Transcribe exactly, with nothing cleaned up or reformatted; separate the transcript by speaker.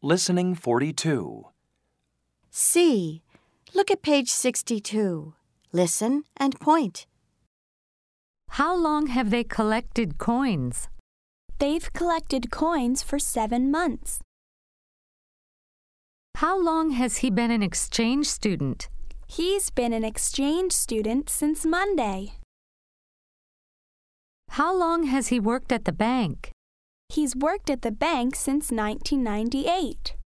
Speaker 1: Listening forty-two.
Speaker 2: C. Look at page sixty-two. Listen and point.
Speaker 3: How long have they collected coins?
Speaker 4: They've collected coins for seven months.
Speaker 3: How long has he been an exchange student?
Speaker 4: He's been an exchange student since Monday.
Speaker 3: How long has he worked at the bank?
Speaker 4: He's worked at the bank since nineteen ninety-eight.